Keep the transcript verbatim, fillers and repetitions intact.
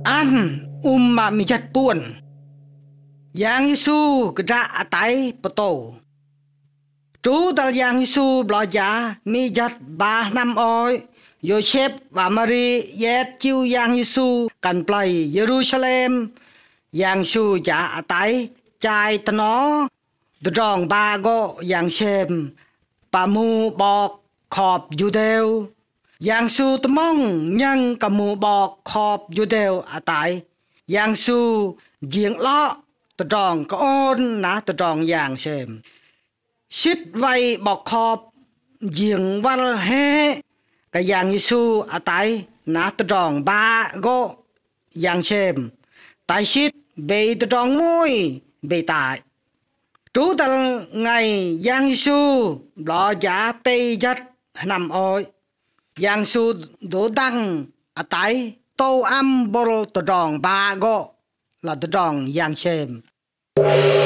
An umma mi jat puan Yang Yesu gerak atai poto Trú dal Yang Yesu belajar mi jat bah năm oi Yosef và Mary yết chiêu Yang Yesu cần play Jerusalem Yang Yesu ja atai chai tano Drong ba go Yang xem pa mu bok khop Judeo Yang Yesu tamong nhân ka mu bok khop Judeo atai Yang Yesu giếng lo Drong ka on na drong Yang xem Xít vay bọc khop giếng văn he Ka Yang Yesu atai na tròn ba go Yang xem tại xít bị tròn môi bị tại trú tal ngày Yang Yesu lo giả bê dắt nằm oi Yang Yesu đổ đăng atai tô âm bol tròn ba go là tròn Yang xem